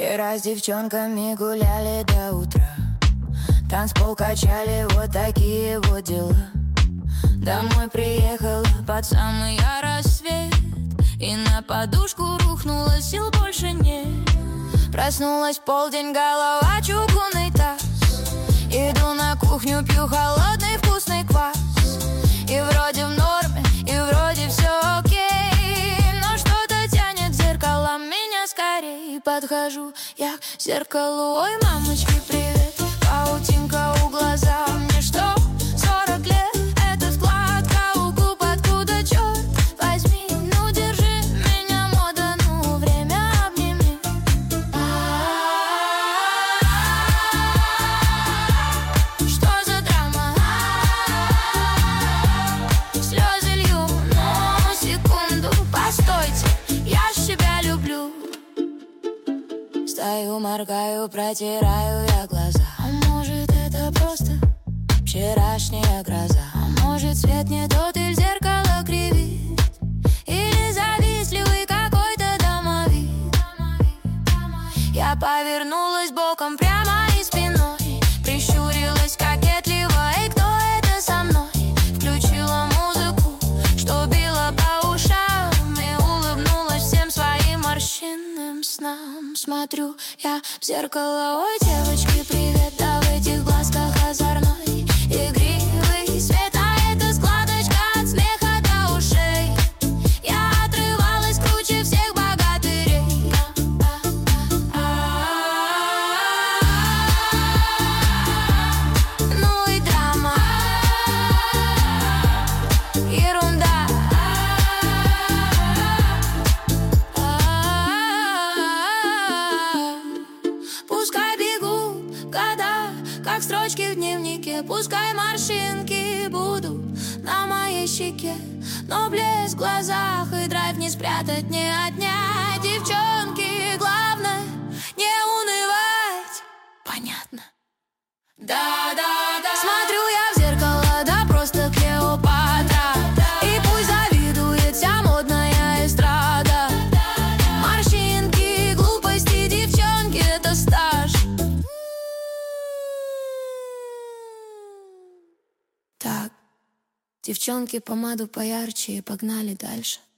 Вчера с девчонками гуляли до утра, танцпол качали, вот такие вот дела. Домой приехала под самый рассвет, и на подушку рухнула, сил больше нет. Проснулась в полдень, голова чугунный таз. Иду на кухню, пью холодный вкусный квас. И вроде в норме, и вроде все окей, но что-то тянет зеркало меня скорей. Подхожу я к зеркалу, ой, мамочки, привет. Паутинка у глаза, мне что, 40 лет? Это складка у губ, откуда, черт возьми? Ну держи меня, мода, ну время обними. Что за драма? Слезы лью, но секунду, постойте, я ж себя люблю. Стою, моргаю, протираю я глаза. А может это просто вчерашняя гроза? А может свет не тот и зеркало кривит? Или завистливый какой-то домовик? Я повернулась боком прямо и спиной, прищурилась кокетливо, и кто это со мной? Включила музыку, что била по ушам, и улыбнулась всем своим морщинным снам. Смотрю я в зеркало, ой, девочки, привет. Да в этих глазках озорной игривый свет, а это складочка от смеха до ушей. Я отрывалась круче всех богатырей. Ну и драма, ерунда. Пускай бегут года, как строчки в дневнике. Пускай морщинки будут на моей щеке, но блеск в глазах и драйв не спрятать, не отнять. Девчонки, главное не унывать. Понятно? Да-да-да. Смотрю я в зеркало, да просто Клеопатра. И пусть завидует вся модная эстрада. Морщинки, глупости, девчонки, это стаж. Так, девчонки, помаду поярче и погнали дальше.